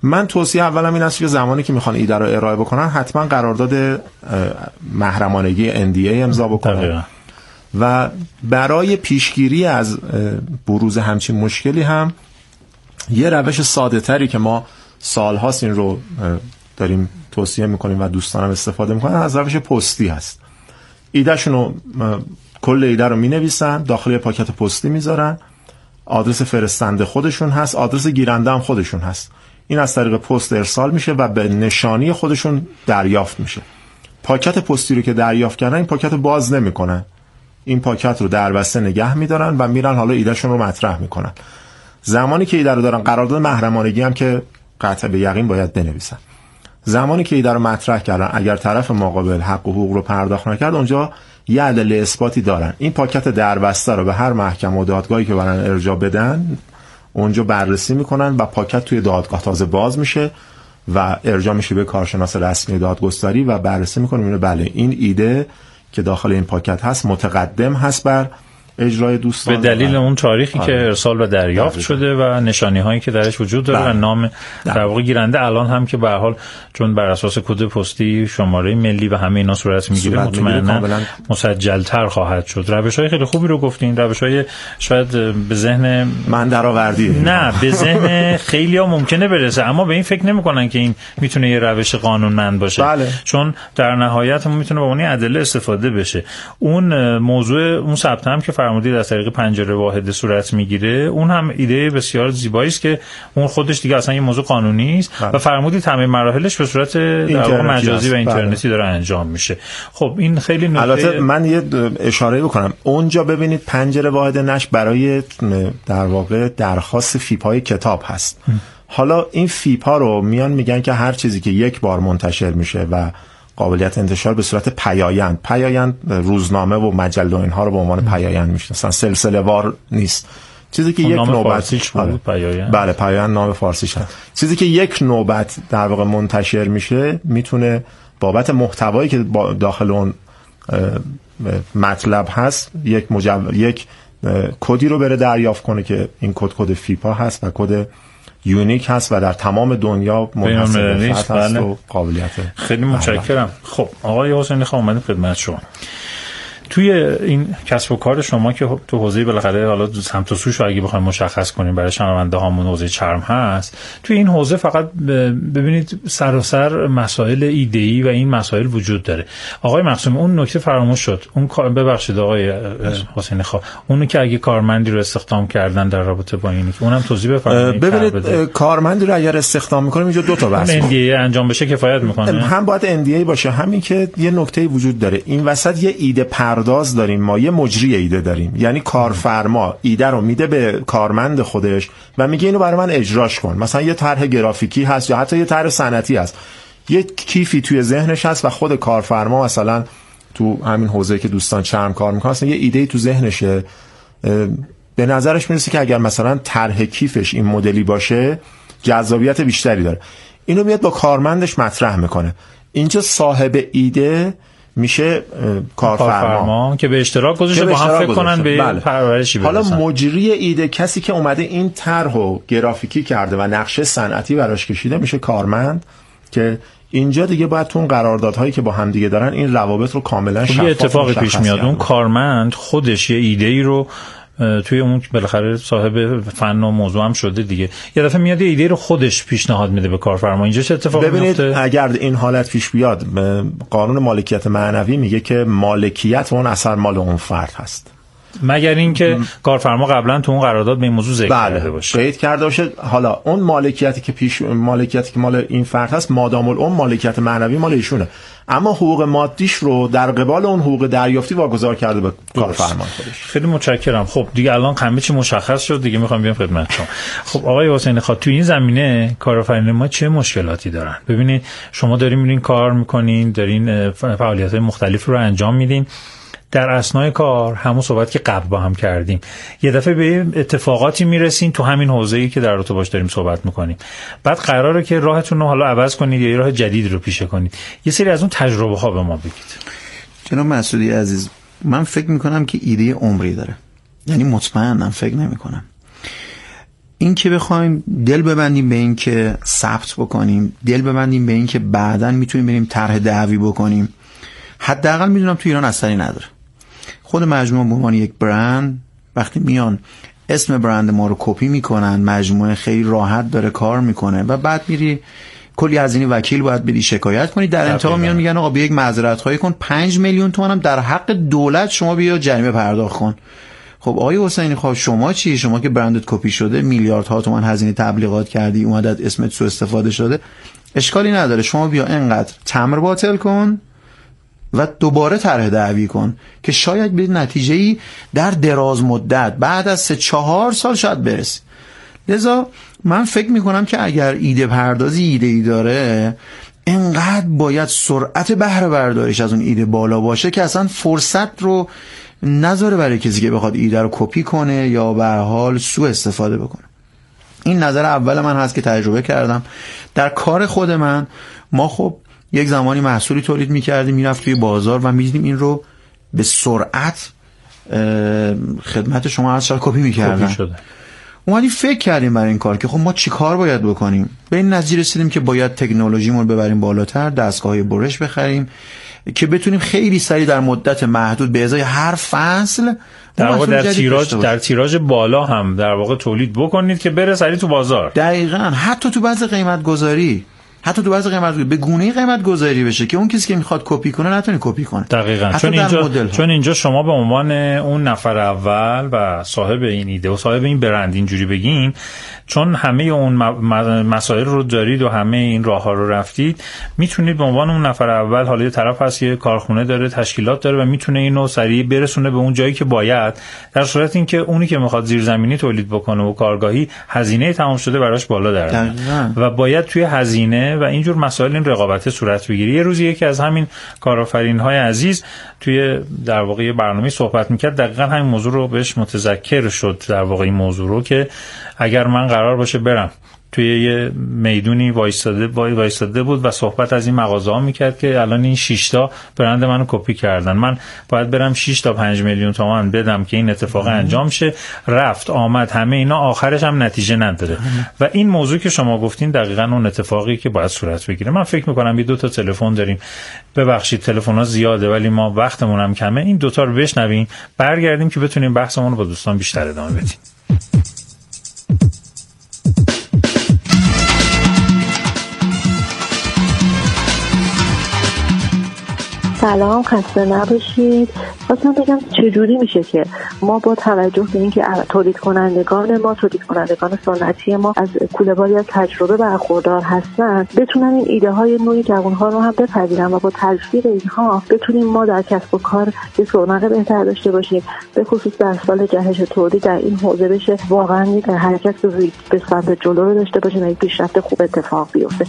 من توصیه اولم این است که زمانی که میخوان ایده رو ارائه بکنن حتما قرارداد محرمانگی NDA امضا بکنن و برای پیشگیری از بروز همچین مشکلی هم یه روش ساده تری که ما سالهاست این رو داریم توصیه میکنیم و دوستانم استفاده میکنن از روش پستی هست. ایدهشون کل ایده رو مینویسن، داخل پاکت پستی میذارن، آدرس فرستنده خودشون هست، آدرس گیرنده هم خودشون هست. این از طریق پست ارسال میشه و به نشانی خودشون دریافت میشه. پاکت پستی رو که دریافت کردن این پاکت رو باز نمیکنن، این پاکت رو در بسته نگه میدارن و میرن حالا ایدهشون رو مطرح میکنن. زمانی که ایده رو دارن، قرارداد محرمانگی هم که قطع به یقین باید بنویسن. زمانی که ایده رو مطرح کردن، اگر طرف مقابل حق و حقوق رو پرداخت نکرد، اونجا یه ادله اثباتی دارن. این پاکت دربسته رو به هر محکمه و دادگاهی که برن ارجاع بدن اونجا بررسی میکنن و پاکت توی دادگاه تازه باز میشه و ارجاع میشه به کارشناس رسمی دادگستری و بررسی میکنه میبینه بله این ایده که داخل این پاکت هست متقدم هست بر اجرای دوستان به دلیل اون تاریخی که ارسال و دریافت شده و نشانی هایی که درش وجود داره و نام در واقع گیرنده الان هم که به هر حال چون بر اساس کد پستی شماره ملی و همه اینا صورت میگیره مطمئنا مسجل‌تر خواهد شد. روش‌های خیلی خوبی رو گفتین، روش‌های شاید به ذهن من درآوردی نه به ذهن خیلی‌ها ممکنه برسه اما به این فکر نمی‌کنن که این میتونه یه روش قانونمند باشه. بله. چون در نهایت میتونه به عنوان ادله استفاده بشه. اون موضوع اون ثبت هم که فرمودید از طریق پنجره واحد صورت میگیره، اون هم ایده بسیار زیبایی است که اون خودش دیگه اصلا یه موضوع قانونی است و فرمودید همه مراحلش به صورت در واقع مجازی و اینترنتی داره انجام میشه. خب این خیلی نکته. البته من یه اشاره بکنم، اونجا ببینید پنجره واحد نشر برای در واقع درخواست فیپای کتاب هست. حالا این فیپا رو میان میگن که هر چیزی که یک بار منتشر میشه و قابلیت انتشار به صورت پیایند روزنامه و مجله و اینها رو به عنوان پیایند میشناسن، سلسله وار نیست. چیزی که یک نوبت بله پیایند نام فارسیش هست. چیزی که یک نوبت در واقع منتشر میشه میتونه بابت محتوایی که داخل اون مطلب هست یک کدی رو بره دریافت کنه که این کد فیپا هست و کد یونیک هست و در تمام دنیا منحصر به فرد هست و قابلیت. خیلی متشکرم. خب آقای حسینی خان اومدیم خدمت شما. توی این کسب و کار شما که تو حوزه بالاخره حالا سمت و سوش رو اگه بخوایم مشخص کنیم برای شنونده هامون حوزه چرم هست، توی این حوزه فقط ببینید سراسر مسائل ایده‌ای و این مسائل وجود داره. آقای مقسومی اون نکته فراموش شد، اون ببخشید آقای حسینی خان، اونی که اگه کارمندی رو استخدام کردن در رابطه با اینی که اونم توضیح بفرمایید. ببینید کارمندی رو اگر استخدام می‌کنیم اینجا دو تا بحث NDA انجام بشه کفایت می‌کنه. هم باید NDA باشه، همین که یه نکته وجود داره این وسط یه ایده پرداز داریم، ما یه مجری ایده داریم، یعنی کارفرما ایده رو میده به کارمند خودش و میگه اینو برای من اجراش کن. مثلا یه طرح گرافیکی هست یا حتی یه طرح صنعتی هست، یه کیفی توی ذهنش هست و خود کارفرما مثلا تو همین حوزه که دوستان چرم کار میکنن یه ایده تو ذهنشه، به نظرش میرسه که اگر مثلا طرح کیفش این مدلی باشه جذابیت بیشتری داره، اینو میاد با کارمندش مطرح میکنه. اینجا صاحب ایده میشه کارفرما که به اشتراک گذاشته با هم فکر کنن به پرورشی برسن. حالا مجری ایده کسی که اومده این طرحو گرافیکی کرده و نقشه صنعتی براش کشیده میشه کارمند، که اینجا دیگه باید تو اون قراردادهایی که با هم دیگه دارن این روابط رو کاملا شفاف. یه اتفاقی پیش میاد اون کارمند خودش یه ایده‌ای رو توی اون بالاخره صاحب فن و موضوع هم شده دیگه، یه دفعه میاد یه ایده رو خودش پیشنهاد میده به کارفرما. اینجا چه اتفاقی میفته؟ ببینید اگر این حالت پیش بیاد، قانون مالکیت معنوی میگه که مالکیت اون اثر مال اون فرد هست، مگر اینکه کارفرما قبلا تو اون قرارداد به این موضوع ذکر کرده باشه، قید کرده باشه. حالا اون مالکیتی که مال این فرد هست مادام اون مالکیت معنوی مال ایشونه، اما حقوق مادیش رو در قبال اون حقوق دریافتی واگذار کرده به کارفرما خودش. خیلی متشکرم. خب دیگه الان همه چی مشخص شد دیگه، میخوام بیام خدمت شما. خب آقای حسینی خان تو این زمینه کارآفرین ما چه مشکلاتی دارن؟ ببینید شما دارین میرین کار میکنین، دارین فعالیت‌های مختلف رو انجام میدین، در اثنای کار همون صحبت که قبل با هم کردیم یه دفعه به اتفاقاتی میرسین تو همین حوزه‌ای که در رابطه باش داریم صحبت میکنیم، بعد قراره که راهتون رو حالا عوض کنید یا یه راه جدید رو پیشه کنید. یه سری از اون تجربه ها به ما بگید. جناب مسعودی عزیز، من فکر میکنم که ایده عمری داره، یعنی مطمئنم فکر نمیکنم این که بخوایم دل ببندیم به این که ثبت بکنیم، دل ببندیم به این که بعداً میتونیم بریم طرح دعوی بکنیم، حداقل میدونم تو ایران اثری نداره. خود مجموعه به عنوان یک برند وقتی میان اسم برند ما رو کپی میکنن، مجموعه خیلی راحت داره کار میکنه و بعد میری کلی هزینه وکیل باید بدی، شکایت کنی، در انتها میان میگن آقا بیا یک معذرت خواهی کن، 5 میلیون تومان هم در حق دولت شما بیا جریمه پرداخت کن. خب آقای حسینی خب شما چی؟ شما که برندت کپی شده، میلیاردها تومان هزینه تبلیغات کردی، اومدت اسمت سوء استفاده شده، اشکالی نداره، شما بیا اینقدر تمر باطل کن و دوباره طرح دعوی کن که شاید به نتیجه‌ای در دراز مدت بعد از 3-4 سال شاید برسی. لذا من فکر میکنم که اگر ایده پردازی ایده‌ای داره، انقدر باید سرعت بهره برداریش از اون ایده بالا باشه که اصلا فرصت رو نذاره برای کسی که بخواد ایده رو کپی کنه یا به هر حال سوء استفاده بکنه. این نظر اول من هست که تجربه کردم در کار خود من. ما خب یک زمانی محصولی تولید میکردیم، میرفت توی بازار و میدیدیم این رو به سرعت خدمت شما از کپی میکردن. اومدیم فکر کردیم برای این کار که خب ما چی کار باید بکنیم. به این نتیجه رسیدیم که باید تکنولوژیمون رو ببریم بالاتر، دستگاه برش بخریم که بتونیم خیلی سریع در مدت محدود به ازای هر فصل در واقع در تیراژ بالا هم در واقع تولید بکنید که بره سریع تو بازار. دقیقاً. حتی تو بعض قیمت گذاری به گونه قیمت گذاری بشه که اون کسی که میخواد کپی کنه نتونه کپی کنه. دقیقاً. چون اینجا شما به عنوان اون نفر اول و صاحب این ایده و صاحب این برند اینجوری بگین، چون همه اون مسائل رو دارید و همه این راه‌ها رو رفتید، میتونید به عنوان اون نفر اول، حالا یه طرف هست یه کارخونه داره، تشکیلات داره و میتونه اینو سریع برسونه به اون جایی که باید، در صورت اینکه اونی که میخواد زیرزمینی تولید بکنه و کارگاهی هزینه تمام شده براش بالا در و باید توی هزینه و اینجور مسائل این رقابت صورت بگیره. یه روزی یکی از همین کارآفرین‌های عزیز توی در واقع برنامه صحبت میکرد، دقیقاً همین موضوع رو بهش متذکر شد، در واقع این موضوع رو که اگر من قرار باشه برم توی یه میدونی وایستاده بود و صحبت از این مغازه‌ها میکرد که الان این 6 تا برند منو کپی کردن، من باید برم 6 تا 5 میلیون تومان بدم که این اتفاق انجام شه، رفت آمد همه اینا، آخرش هم نتیجه نداره. و این موضوع که شما گفتین دقیقاً اون اتفاقی که باید صورت بگیره. من فکر میکنم یه 2 تا تلفن داریم، ببخشید تلفن‌ها زیاده ولی ما وقتمون هم کمه، این 2 تا رو بشنویم برگردیم که بتونیم بحثمون رو با دوستان بیشتر ادامه بدیم. سلام، خسته نباشید. خواستم بگم چجوری میشه که ما با توجه به اینکه تولید کنندگان سنتی ما از کوله‌باری از تجربه برخوردار هستن، بتونن این ایده های نوعی جوان‌ها رو هم بپذیرن و با تشویق اینها بتونیم ما در کسب و کار یه رونق بهتر داشته باشیم، به خصوص در سال جهش تولید در این حوزه بشه واقعا یک حرکت به سمت جلو رو داشته باشیم و یک پیشرفت خوب اتفاق بیفته.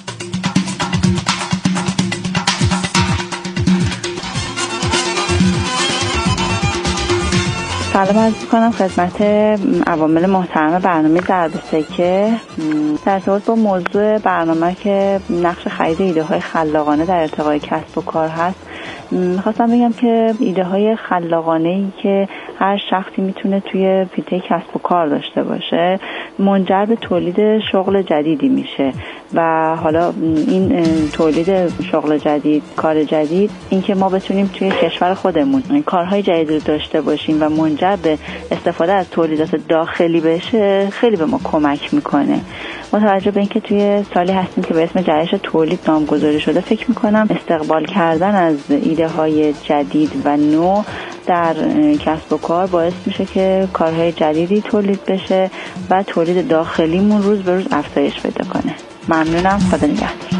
سلام عرض می‌کنم خدمت عوامل محترم برنامه ضرب سکه. در ارتباط با موضوع برنامه که نقش خرید ایده‌های خلاقانه در ارتقای کسب و کار هست، می‌خواستم بگم که ایده‌های خلاقانه‌ای که هر شخصی میتونه توی حیطه کسب و کار داشته باشه منجر به تولید شغل جدیدی میشه و حالا این تولید شغل جدید، کار جدید، این که ما بتونیم توی کشور خودمون کارهای جدید رو داشته باشیم و منجر به استفاده از تولیدات داخلی بشه، خیلی به ما کمک میکنه. متوجه به اینکه توی سالی هستیم که به اسم جهش تولید نامگذاری شده، فکر میکنم استقبال کردن از ایده های جدید و نو در کسب و کار باعث میشه که کارهای جدیدی تولید بشه و تولید داخلیمون روز به روز افزایش پیدا کنه. ممنونم، خدا نگهدار.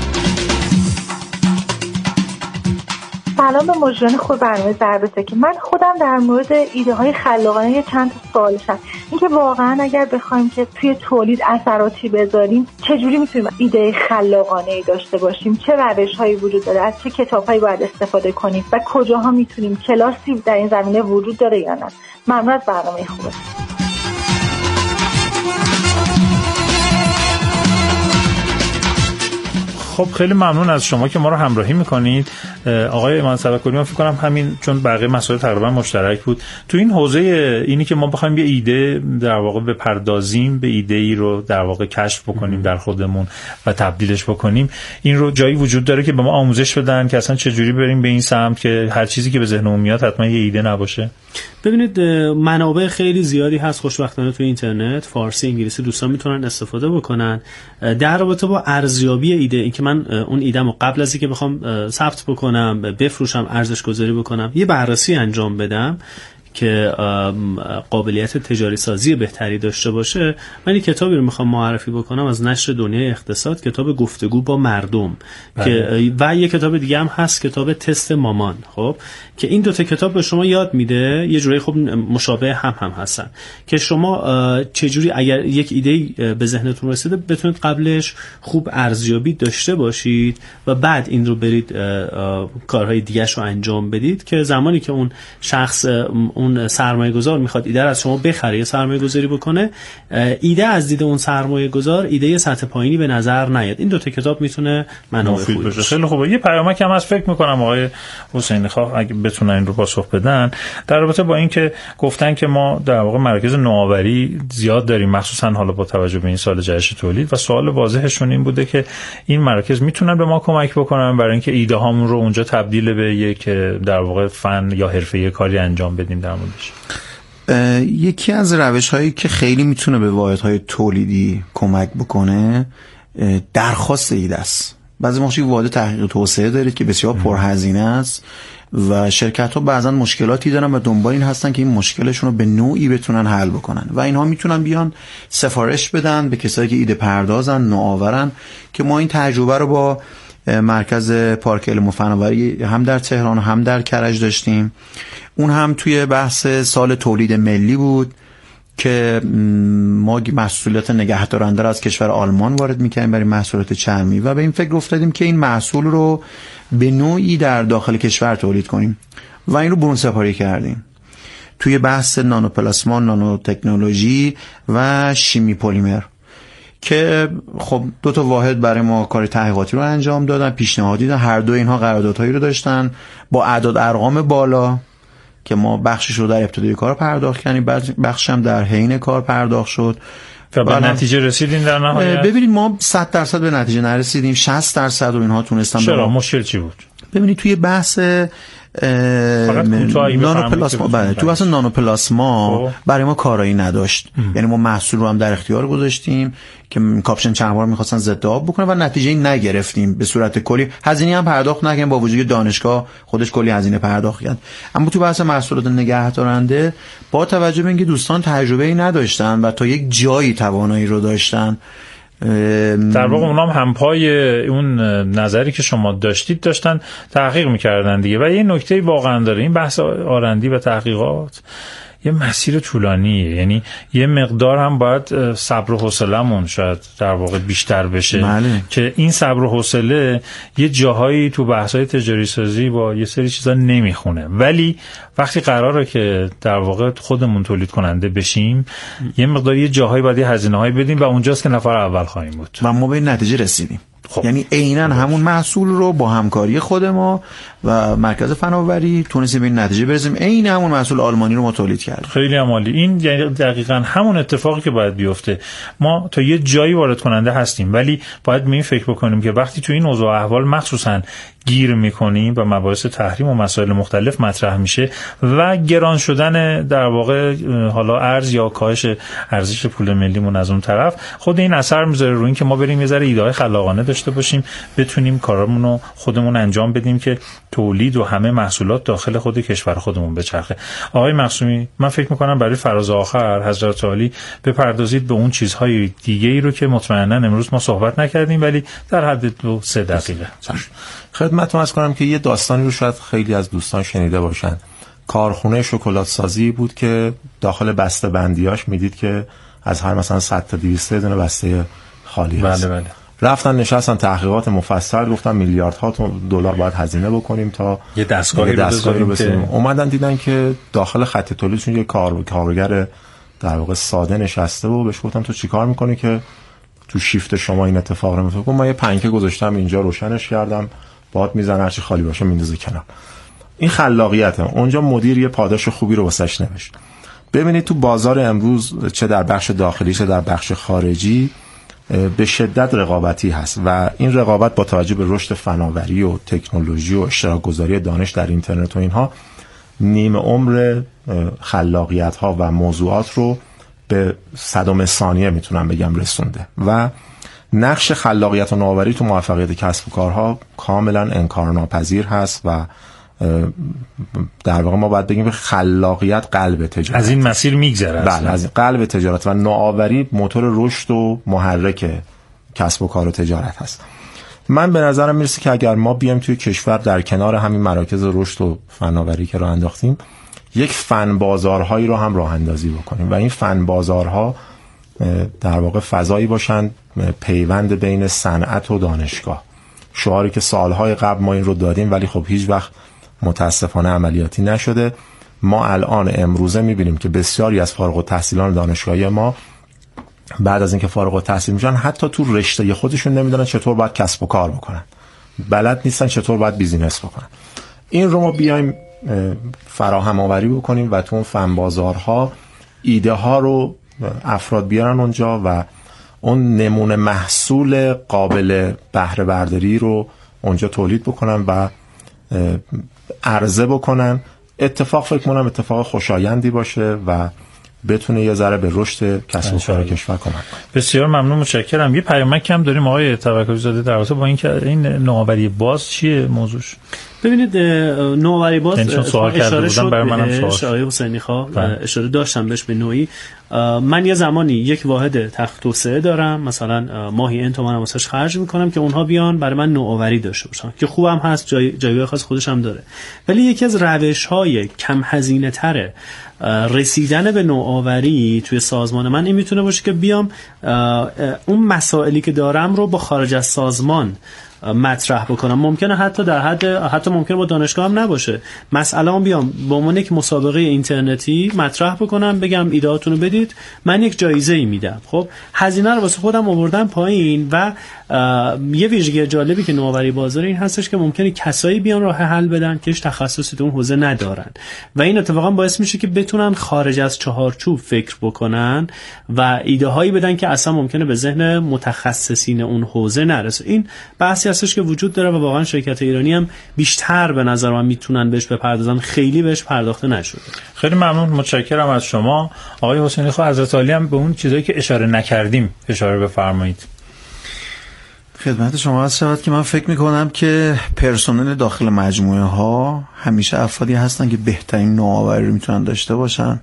سلام به مجریان خوب برنامه ضرب سکه. من خودم در مورد ایده های خلاقانه چند تا سوال هست. اینکه واقعا اگر بخوایم که توی تولید اثراتی بذاریم، چجوری میتونیم ایده خلاقانه داشته باشیم، چه روش‌هایی وجود داره، از چه کتاب‌هایی باید استفاده کنیم و کجاها میتونیم، کلاسی در این زمینه وجود داره یا نه. ممنون از برنامه خوبه. خب خیلی ممنون از شما که ما رو همراهی میکنید آقای ایمان توکلی. من فکر کنم همین چون بقیه مسائل تقریبا مشترک بود تو این حوزه اینی که ما بخوایم یه ایده در واقع بپردازیم، به ایده ای رو در واقع کشف بکنیم در خودمون و تبدیلش بکنیم، این رو جایی وجود داره که به ما آموزش بدن که اصلا چه جوری بریم به این سمت که هر چیزی که به ذهنمون میاد حتما یه ایده نباشه؟ ببینید منابع خیلی زیادی هست خوشبختانه تو اینترنت، فارسی انگلیسی، دوستان میتونن استفاده بکنن در رابطه با ارزیابی ایده. این که من اون ایده‌مو قبل از اینکه بخوام ثبت بکنم، بفروشم، ارزش گذاری بکنم، یه بررسی انجام بدم که قابلیت تجاری سازی بهتری داشته باشه، من یک کتابی رو میخوام معرفی بکنم از نشر دنیای اقتصاد، کتاب گفتگو با مردم که و یک کتاب دیگه هم هست، کتاب تست مامان. خب که این دوتا کتاب به شما یاد میده، یه جوری خب مشابه هم هستن که شما چجوری اگر یک ایده به ذهنتون رسیده بتونید قبلش خوب ارزیابی داشته باشید و بعد این رو برید کارهای دیگه‌شو انجام بدید که زمانی که اون شخص، اون سرمایه‌گذار میخواد ایده از شما بخره یا سرمایه‌گذاری بکنه، ایده از دید اون سرمایه‌گذار ایده سطح پایینی به نظر نیاد. این دوتا کتاب میتونه منابع خوبی باشه. خیلی خوبه. یه پیامک هم از فکر میکنم آقای حسینی خواه اگه بتونن این رو پاسخ بدن در رابطه با این که گفتن که ما در واقع مراکز نوآوری زیاد داریم، مخصوصا حالا با توجه به این سال جشن تولید، و سوال واضحشون این بوده که این مراکز میتونن به ما کمک بکنن برای اینکه ایده هامون رو اونجا تبدیل به یک در واقع فن یا حرفه‌ای کاری انجام بدیم در موردش. یکی از روش‌هایی که خیلی میتونه به واحدهای تولیدی کمک بکنه درخواست ایده است. بعضی موقع واحد تحقیق توسعه دارید که بسیار پرهزینه است و شرکت‌ها بعضا مشکلاتی دارن و دنبال این هستن که این مشکلشون رو به نوعی بتونن حل بکنن و اینها میتونن بیان سفارش بدن به کسایی که ایده پردازن، نوآورن، که ما این تجربه رو با مرکز پارک علم و فناوری هم در تهران و هم در کرج داشتیم. اون هم توی بحث سال تولید ملی بود که ما محصولات نگهدارنده را از کشور آلمان وارد می‌کردیم برای محصولات چرمی و به این فکر افتادیم که این محصول رو به نوعی در داخل کشور تولید کنیم و این رو برون سپاری کردیم توی بحث نانوپلاسما، نانو تکنولوژی و شیمی پلیمر که خب دو تا واحد برای ما کار تحقیقاتی رو انجام دادن، پیشنهادی دادن، هر دو اینها قراردادهایی رو داشتن با اعداد ارقام بالا که ما بخشش رو در ابتدای کار پرداخت کردیم، بخشش هم در حین کار پرداخت شد و به نتیجه رسیدین در نهایت؟ ببینید ما 100% به نتیجه نرسیدیم، 60% رو اینها تونستن. چرا؟ مشکل چی بود؟ ببینید توی بحث نانوپلاسما، بله تو اصلا نانوپلاسما برای ما کارایی نداشت. یعنی ما محصول رو هم در اختیار گذاشتیم که کاپشن چند بار می‌خواستن ضد آب بکنه و نتیجه‌ای نگرفتیم. به صورت کلی هزینه هم پرداخت نکردیم، با وجود دانشگاه خودش کلی هزینه پرداخت کرد. اما تو بحث محصولات نگهدارنده با توجه به اینکه دوستان تجربه‌ای نداشتن و تا یک جایی توانایی رو داشتن، در واقع اونام همپای اون نظری که شما داشتن تحقیق میکردن دیگه. و یه نکته واقعا داره این بحث آرندی و تحقیقات یه مسیر طولانیه، یعنی یه مقدار هم باید صبر و حوصله‌مون شاید در واقع بیشتر بشه. بله. که این صبر و حوصله یه جاهایی تو بحث‌های تجاری سازی با یه سری چیزا نمیخونه، ولی وقتی قراره که در واقع خودمون تولید کننده بشیم یه مقدار یه جاهایی باید یه هزینه‌هایی بدیم و اونجاست که نفر اول خواهیم بود و ما به نتیجه رسیدیم. خب. یعنی عیناً همون محصول رو با همکاری خود ما و مرکز فناوری تونستیم به این نتیجه برسیم، عین همون محصول آلمانی رو ما تولید کردیم. خیلی عالی. این یعنی دقیقاً همون اتفاقی که باید بیفته. ما تا یه جایی وارد کننده هستیم ولی باید به این فکر بکنیم که وقتی تو این اوضاع احوال مخصوصاً گیر میکنیم و مباحث تحریم و مسائل مختلف مطرح میشه و گران شدن در واقع حالا ارز یا کاهش ارزش پول ملیمون از اون طرف، خود این اثر میذاره روی این که ما بریم یه ذره ایده خلاقانه داشته باشیم، بتونیم کارامون رو خودمون انجام بدیم که تولید و همه محصولات داخل خود کشور خودمون بچرخه. آقای مقسومی، من فکر میکنم برای فراز آخر حضرت عالی بپردازید به اون چیزهای دیگه‌ای رو که مطمئنا امروز ما صحبت نکردیم ولی در حد 2-3 دقیقه خدمتتون عرض کنم که یه داستانی رو شاید خیلی از دوستان شنیده باشن. کارخونه شکلات سازی بود که داخل بسته بندیاش میدید که از هر مثلا 100 تا 200 دونه بسته خالی هست. بله. رفتن نشستن تحقیقات مفصل، گفتن میلیاردها دلار باید هزینه بکنیم تا یه دستگاهی رو بسازیم. اومدن دیدن که داخل خط تولیدشون یه کارگر در واقع ساده نشسته و بهش گفتن تو چیکار میکنی؟ که تو شیفت شما این اتفاق رو میفته. من یه پنکه گذاشتم اینجا، روشنش کردم، باد میزنه، هرچی خالی باشه میندازه کنار. این خلاقیته. اونجا مدیر یه پاداش خوبی رو واسش نوشت. ببینید تو بازار امروز چه در بخش داخلی چه در بخش خارجی به شدت رقابتی هست و این رقابت با توجه به رشد فناوری و تکنولوژی و اشتراک گذاری دانش در اینترنت و اینها نیمه عمر خلاقیت ها و موضوعات رو به 100 ثانیه میتونم بگم رسونده و نقش خلاقیت و نوآوری تو موفقیت کسب و کارها کاملا انکارناپذیر هست و در واقع ما باید بگیم خلاقیت قلب تجارت، از این مسیر میگذره. بله، از قلب تجارت و نوآوری موتور رشد و محرک کسب و کار و تجارت هست. من به نظرم میرسه که اگر ما بیایم توی کشور در کنار همین مراکز رشد و فناوری که راه انداختیم یک فن بازارهایی رو هم راه اندازی بکنیم و این فن بازارها در واقع فضایی باشن پیوند بین صنعت و دانشگاه. شعاری که سالهای قبل ما این رو دادیم ولی خب هیچ وقت متاسفانه عملیاتی نشده. ما الان امروزه میبینیم که بسیاری از فارغ التحصیلان دانشگاهی ما بعد از اینکه فارغ التحصیل میشن حتی تو رشته خودشون نمیدونن چطور باید کسب و کار بکنن، بلد نیستن چطور باید بیزینس بکنن. این رو ما بیایم فراهم آوری بکنیم و تو اون فن بازارها ایده ها رو افراد بیارن اونجا و اون نمونه محصول قابل بهره برداری رو اونجا تولید بکنن و عرضه بکنن. اتفاق فکر کنم اتفاق خوشایندی باشه و بتونه یه ذره به رشد کسب و کار کشور کمک کنه. بسیار ممنون، متشکرم. یه پیامک هم داریم آقای توکلی زاده در رابطه با این نوآوری باز چیه موضوعش؟ ببینید نوآوری باز اشاره شد برای منم آقای حسینی اشاره داشتم بهش به نوعی. من یه زمانی یک واحد تخت توسعه دارم، مثلا ماهی n تومن واسش خرج میکنم که اونها بیان برای من نوآوری داشته باشن که خوبم هست، جایگاه خاص خودش هم داره. ولی یکی از روش‌های کم هزینه تره رسیدن به نوآوری توی سازمان من این میتونه باشه که بیام اون مسائلی که دارم رو با خارج از سازمان مطرح بکنم. ممکنه حتی ممکنه با دانشگاه هم نباشه، مسئله هم بیام با عنوان یک مسابقه اینترنتی مطرح بکنم، بگم ایده‌هاتون رو بدید، من یک جایزه ای میدم. خب هزینه رو واسه خودم آوردم پایین و یه ویژگی جالبی که نوآوری بازار این هستش که ممکنه کسایی بیان راه حل بدن که هیچ تخصصی تو اون حوزه ندارن و این اتفاقا باعث میشه که بتونن خارج از چهارچوب فکر بکنن و ایده هایی بدن که اصلا ممکنه به ذهن متخصصین اون حوزه نرسه. این بحثی هستش که وجود داره و واقعا شرکت ایرانی هم بیشتر به نظر من میتونن بهش بپردازن، خیلی بهش پرداخته نشده. خیلی ممنون، متشکرم از شما آقای حسینی. خب حضرت عالی هم به اون چیزایی که اشاره نکردیم اشاره بفرمایید. خدمت شما عرض شود که من فکر میکنم که پرسنل داخل مجموعه ها همیشه افرادی هستن که بهترین نوآوری رو میتونن داشته باشن.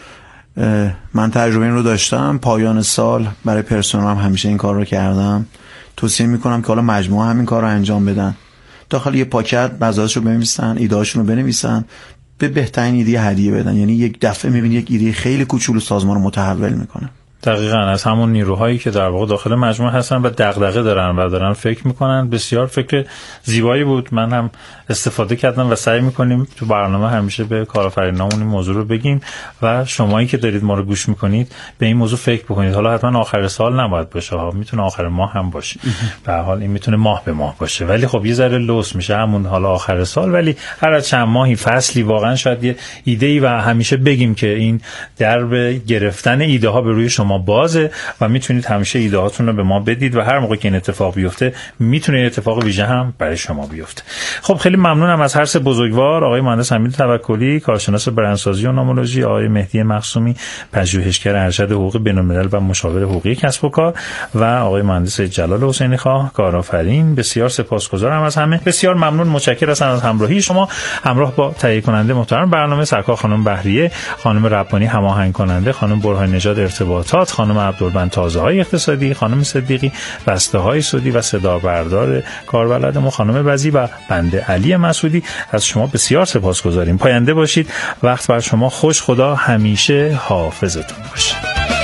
من تجربه این رو داشتم، پایان سال برای پرسنل هم همیشه این کار رو کردم. توصیه میکنم که حالا مجموعه همین کار رو انجام بدن، داخل یه پاکت مزایاشو بنویسن، ایده‌هاشون رو بنویسن، به بهترین ایده هدیه بدن. یعنی یک دفعه میبینی یک ایده خیلی کوچولو سازمان رو متحول میکنه. دقیقاً از همون نیروهایی که در واقع داخل مجموعه هستن و دغدغه دارن و دارن فکر میکنن. بسیار فکر زیبایی بود، من هم استفاده کردم و سعی میکنیم تو برنامه همیشه به کارآفرینامون این موضوع رو بگیم و شمایی که دارید ما رو گوش میکنید به این موضوع فکر بکنید. حالا حتما آخر سال نباید باشه ها، میتونه آخر ماه هم باشه، به هر حال این میتونه ماه به ماه باشه ولی خب یه ذره لوس میشه همون حالا آخر سال، ولی هر از چند ماهی فصلی واقعا شاید یه ایده‌ای و همیشه بگیم که این درب گرفتن ایده ها به روی شما بازه و میتونید همیشه ایده هاتون رو به ما بدید و هر موقع که این اتفاق بیفته میتونه این اتفاق ویژه هم برای شما بیفته. خب خیلی ممنونم از هر سه بزرگوار، آقای مهندس حمید توکلی کارشناس برندسازی و نامولوژی، آقای مهدی مخصومی پژوهشگر ارشد حقوق بین‌الملل و مشاور حقوقی کسب و کار و آقای مهندس جلال حسینی خواه کارآفرین. بسیار سپاسگزارم از همه، بسیار ممنون، متشکرم از همراهی شما. همراه با تهیه کننده محترم برنامه سرکار خانم بهریه، خانم ربانی هماهنگ کننده، خانم برهان نژاد ارتباطات، خانم عبدالبن تازه‌های اقتصادی، خانم صدیقی بسته‌های سودی و صدا بردار کاربلد ما خانم بزی و بنده علی مسعودی. از شما بسیار سپاسگزاریم. پاینده باشید. وقت بر شما خوش. خدا همیشه حافظتون باشه.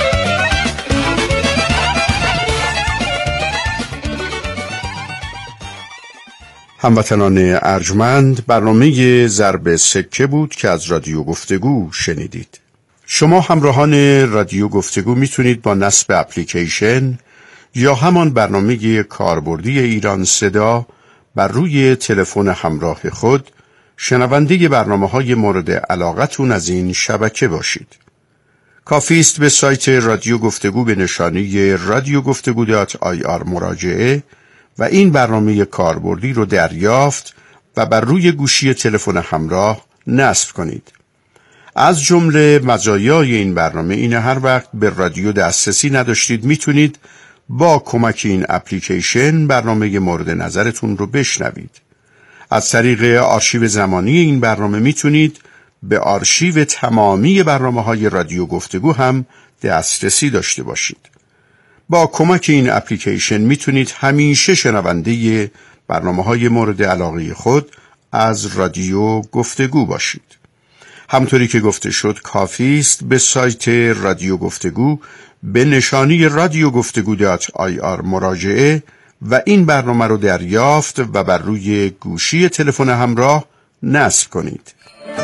هموطنان ارجمند، برنامه ضرب سکه بود که از رادیو گفتگو شنیدید. شما همراهان رادیو گفتگو میتونید با نصب اپلیکیشن یا همان برنامه کاربردی ایران صدا بر روی تلفن همراه خود شنونده برنامه‌های مورد علاقتون از این شبکه باشید. کافی است به سایت رادیو گفتگو به نشانی radiogفتگو.ir مراجعه و این برنامه کاربردی رو دریافت و بر روی گوشی تلفن همراه نصب کنید. از جمله مزایای این برنامه اینه هر وقت به رادیو دسترسی نداشتید میتونید با کمک این اپلیکیشن برنامه مورد نظرتون رو بشنوید. از طریق آرشیو زمانی این برنامه میتونید به آرشیو تمامی برنامه‌های رادیو گفتگو هم دسترسی داشته باشید. با کمک این اپلیکیشن میتونید همیشه شنونده برنامه‌های مورد علاقه خود از رادیو گفتگو باشید. همطوری که گفته شد کافی است به سایت رادیو گفتگو به نشانی radiogفتگو.ir مراجعه و این برنامه رو دریافت و بر روی گوشی تلفن همراه نصب کنید.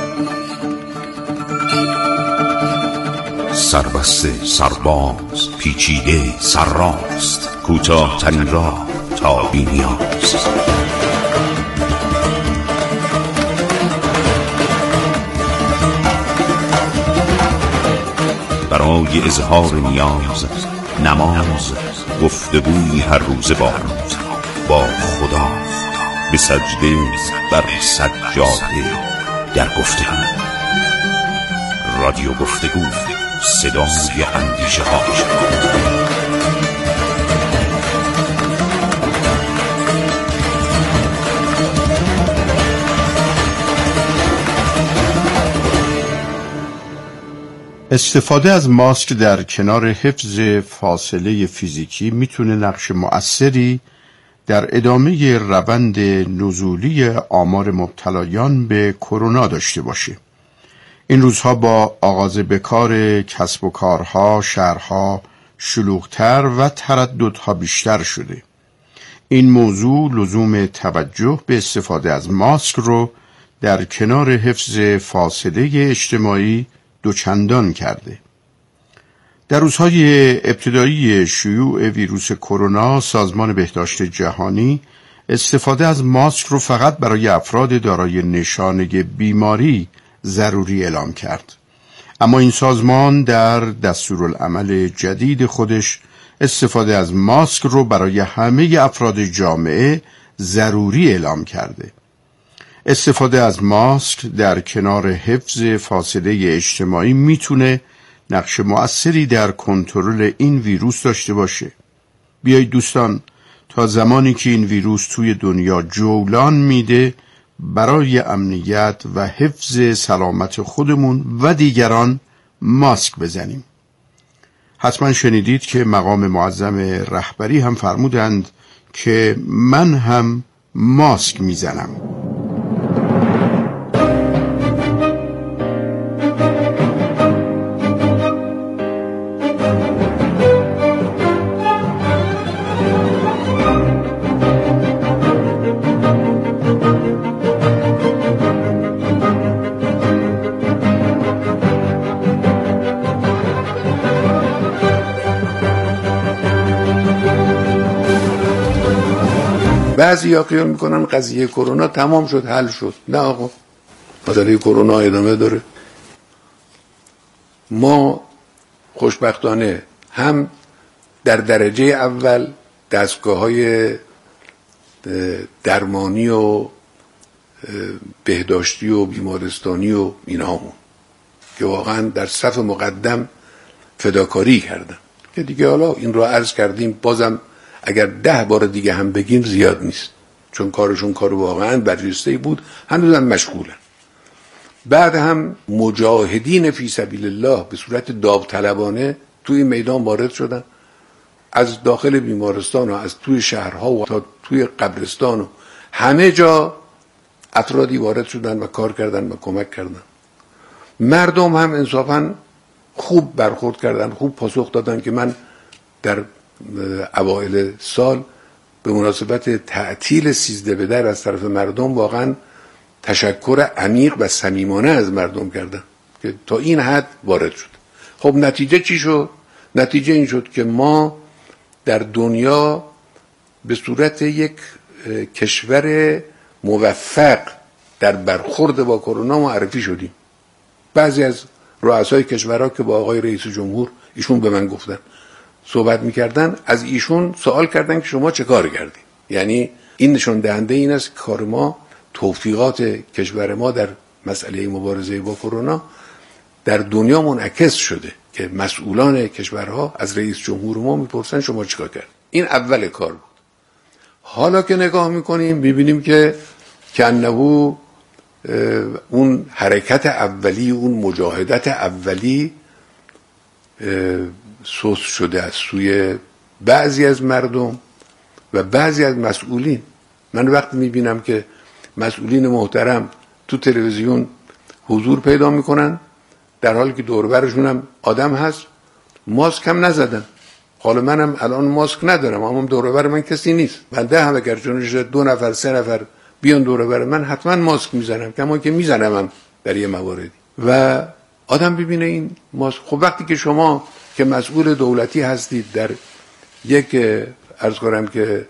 سربسته، سرباز، پیچیده، سرراست، کوتاه‌ترین راه تا بی‌نیاز. برای اظهار نیاز، نماز، گفتگوی هر روز با خدا، به سجده بر سجاده در گفتگو. رادیو گفتگو، صدای اندیشه ها. استفاده از ماسک در کنار حفظ فاصله فیزیکی میتونه نقش مؤثری در ادامه روند نزولی آمار مبتلایان به کرونا داشته باشه. این روزها با آغاز به کار کسب و کارها، شهرها شلوغ‌تر و ترددها بیشتر شده. این موضوع لزوم توجه به استفاده از ماسک رو در کنار حفظ فاصله اجتماعی دوچندان کرده. در روزهای ابتدایی شیوع ویروس کرونا، سازمان بهداشت جهانی استفاده از ماسک رو فقط برای افراد دارای نشانه بیماری ضروری اعلام کرد. اما این سازمان در دستورالعمل جدید خودش استفاده از ماسک رو برای همه افراد جامعه ضروری اعلام کرده. استفاده از ماسک در کنار حفظ فاصله اجتماعی میتونه نقش مؤثری در کنترل این ویروس داشته باشه. بیایید دوستان، تا زمانی که این ویروس توی دنیا جولان میده، برای امنیت و حفظ سلامت خودمون و دیگران ماسک بزنیم. حتما شنیدید که مقام معظم رهبری هم فرمودند که من هم ماسک میزنم. بعضی ها قیام میکنن قضیه کرونا تمام شد، حل شد. نه آقا، مسئله کرونا ادامه داره. ما خوشبختانه هم در درجه اول دستگاه‌های درمانی و بهداشتی و بیمارستانی و اینهامون که واقعا در صف مقدم فداکاری کردن، که دیگه حالا این رو عرض کردیم، بازم اگر 10 بار دیگه هم بگیم زیاد نیست، چون کارشون کار واقعا برجسته‌ای بود، هنوزم مشغولن. بعد هم مجاهدین فی سبیل الله به صورت داوطلبانه توی این میدان وارد شدن، از داخل بیمارستان و از توی شهرها و تا توی قبرستان و همه جا افرادی وارد شدن و کار کردن و کمک کردن. مردم هم انصافا خوب برخورد کردن، خوب پاسخ دادن که من در اوایل سال به مناسبت تعطیل 13 بدر از طرف مردم واقعا تشکر عمیق و صمیمانه از مردم کردن که تا این حد وارد شد. خب نتیجه چی شد؟ نتیجه این شد که ما در دنیا به صورت یک کشور موفق در برخورد با کرونا معرفی شدیم. بعضی از رؤسای کشورها که با آقای رئیس جمهور ایشون به من گفتن صحبت میکردن، از ایشون سوال کردن که شما چه کار کردید. یعنی این نشون دهنده این است که کار ما، توفیقات کشور ما در مسئله مبارزه با کرونا در دنیا منعکس شده که مسئولان کشورها از رئیس جمهور ما میپرسن شما چیکار کردید. این اول کار بود. حالا که نگاه میکنیم میبینیم که کنه اون حرکت اولی، اون مجاهدت اولی سوس شده از سوی بعضی از مردم و بعضی از مسئولین. من وقتی میبینم که مسئولین محترم تو تلویزیون حضور پیدا میکنن در حالی که دور و برشون هم آدم هست، ماسک هم نزدن. حالا منم الان ماسک ندارم اما دور و بر من کسی نیست. بنده هم اگر چونش 2 نفر 3 نفر بیان دور و بر من حتما ماسک میزنم، کما که میزنم هم در یه مواردی. و آدم ببینه این ماسک. خب وقتی که شما که مسئول دولتی هستید در یک عرض کنم که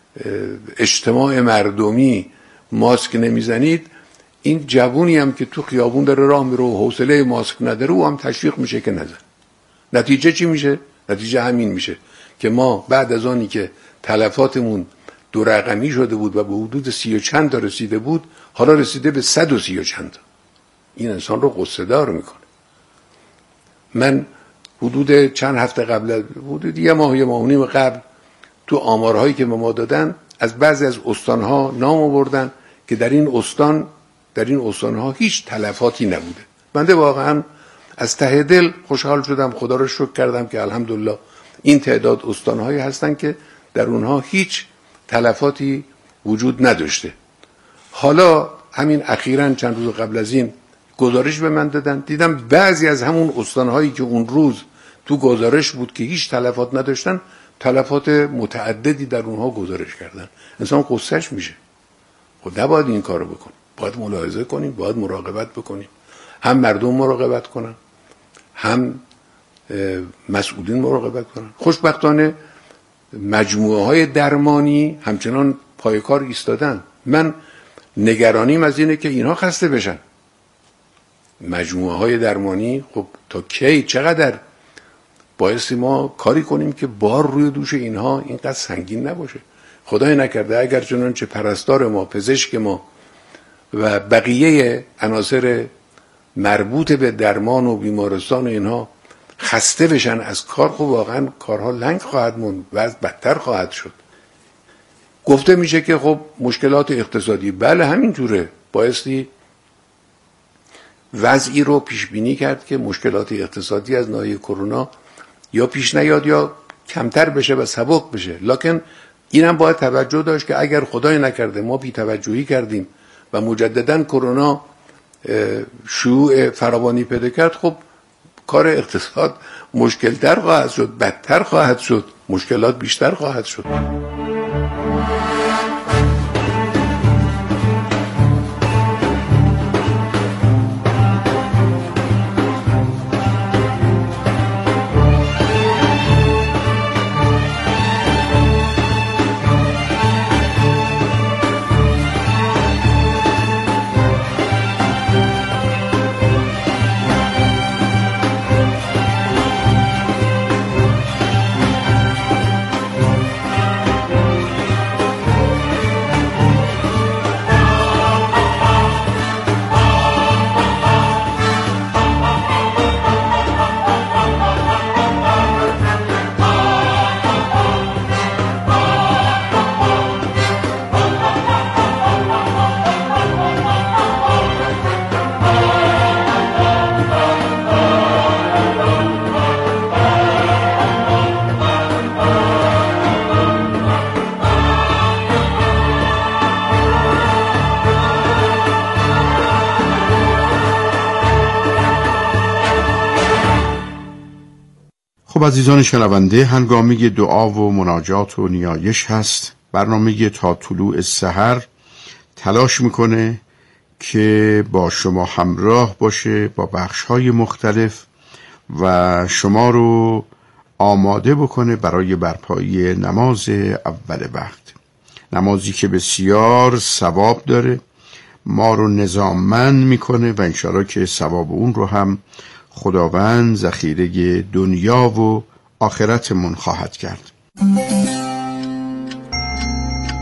اجتماع مردمی ماسک نمیزنید، این جوونی هم که تو خیابون داره راه میره و حوصله ماسک نداره او هم تشویق میشه که نزن. نتیجه چی میشه؟ نتیجه همین میشه که ما بعد از آنی که تلفاتمون 2 رقمی شده بود و به حدود 30 و چند تا رسیده بود، حالا رسیده به 130 و چند تا. این انسان رو غصه دار میکنه. من حدود چند هفته قبل، حدود یه ماه و نیم قبل، تو آمارهایی که به ما دادن از بعضی از استانها نام آوردن که در این استانها هیچ تلفاتی نبوده. بنده واقعا از ته دل خوشحال شدم، خدا رو شکر کردم که الحمدلله این تعداد استانهایی هستن که در اونها هیچ تلفاتی وجود نداشته. حالا همین اخیراً چند روز قبل از این گزارش به من دادن، دیدم بعضی از همون استانهایی که اون روز تو گزارش بود که هیچ تلفات نداشتن، تلفات متعددی در اونها گزارش کردن. انسان قصهش میشه. خب نباید این کارو بکنیم، باید ملاحظه کنیم، باید مراقبت بکنیم. هم مردم مراقبت کنن، هم مسئولین مراقبت کنن. خوشبختانه مجموعه های درمانی همچنان پای کار ایستادن. من نگرانیم از اینه که اینها خسته بشن. مجموعه های درمانی خب تا کی، چقدر بایستی ما کاری کنیم که بار روی دوش اینها اینقدر سنگین نباشه. خدای نکرده اگر چنانچه پرستار ما، پزشک ما و بقیه عناصر مربوط به درمان و بیمارستان اینها خسته بشن از کار، خب واقعا کارها لنگ خواهد موند و از بدتر خواهد شد. گفته میشه که خب مشکلات اقتصادی، بله همینجوره، بایستی وضعی رو پیش بینی کرد که مشکلات اقتصادی از ناحیه کرونا یا پیش نیاد یا کمتر بشه و سبک بشه. لکن اینم باید توجه داشت که اگر خدای نکرده ما بی توجهی کردیم و مجددا کرونا شیوع فراوانی پیدا کرد، خب کار اقتصاد مشکلتر خواهد شد، بدتر خواهد شد، مشکلات بیشتر خواهد شد. خب عزیزان شنونده، هنگامی دعا و مناجات و نیایش هست. برنامه تا طلوع سحر تلاش میکنه که با شما همراه باشه با بخش‌های مختلف و شما رو آماده بکنه برای برپایی نماز اول وقت، نمازی که بسیار ثواب داره، ما رو نظاممند میکنه و انشاءالله که ثواب اون رو هم خداوند ذخیره دنیا و آخرتمون خواهد کرد.